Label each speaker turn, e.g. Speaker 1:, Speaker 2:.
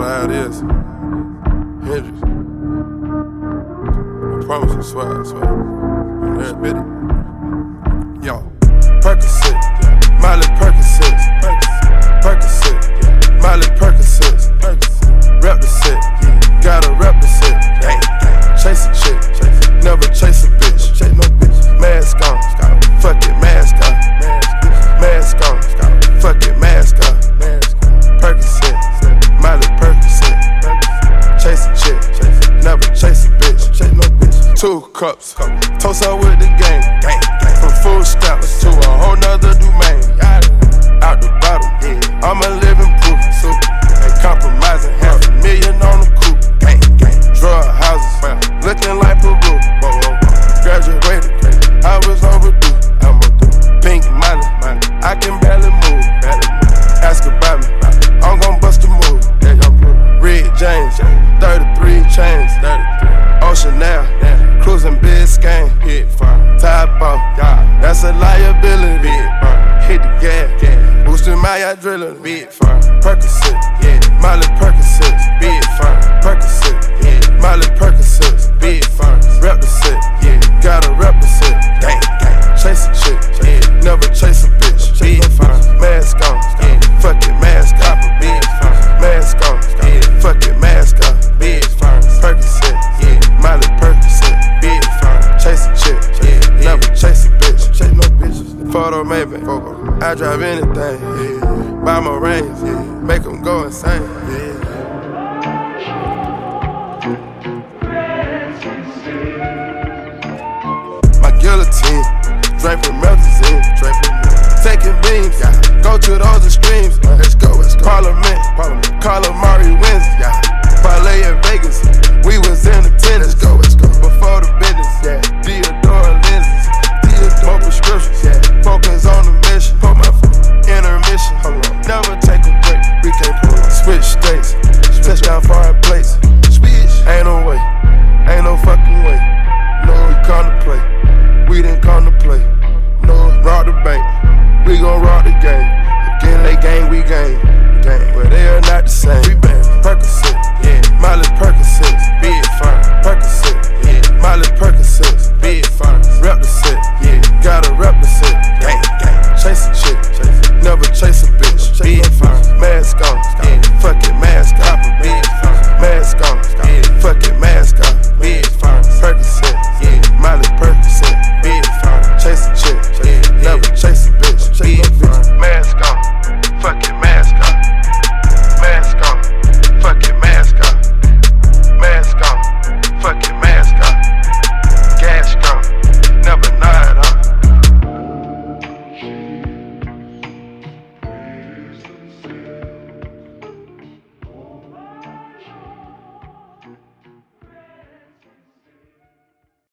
Speaker 1: how it is. Hendrix. I promise you, swear, I swear. On every bit. Yo, Percocet, Miley Percocet, Percocet, Miley Percocet, rep the set, gotta rep the set. Chase a chick, never chase a bitch. Mask on, fuck it, mask on. Mask on, fuck it, mask on. Percocet, Miley Percocet, chase a chick, never chase a bitch. 2 cups, toast up with the gang. From food stamps to a whole nother domain. Out the bottle, I'm a living proof. Ain't compromising, $500,000 on the coupe. Drug houses, looking like Peru. Graduated, I was overdue. Pink money, I can barely move. Ask about me, I'm gon' bust a move. Red James, 33 chains. Ocean now, cruising Biscayne. Top off, that's a liability. Hit the gas, boosting my adrenaline. Percocet, Miley Percocet, big firm. Percocet, Miley Percocet, big firm. Rep the set, gotta rep the set. Chase a chick, never chase a bitch. Big firm, mask on, fuck it, mask on. Big firm, mask on, fuck it, mask on. Big firm, Percocet, Miley Percocet, big firm. Chase a chick, never chase a bitch. Chase no bitches. Photo maybe, I drive anything. Buy my range, make them go insane. My guillotine, drink from Melazine. Taking beams, go to those extremes. Let's go. Parliament, Calamari wins. Parlay in Vegas, we was in attendance. Before the business, Diodora lenses, more prescriptions, focus on the mission. Put my intermission, never take a break. We can't switch states, touchdown foreign plates. Ain't no way, ain't no fucking way. No, we come to play, we didn't come to play. No, rock the bank, we gon' rock the game. Again, they gang, we gang, but they are not the same. We bang Percocet, Miley Percocet, big firm. Percocet, Miley Percocet, big firm. Rep the set, gotta rep the set. Chase a chick,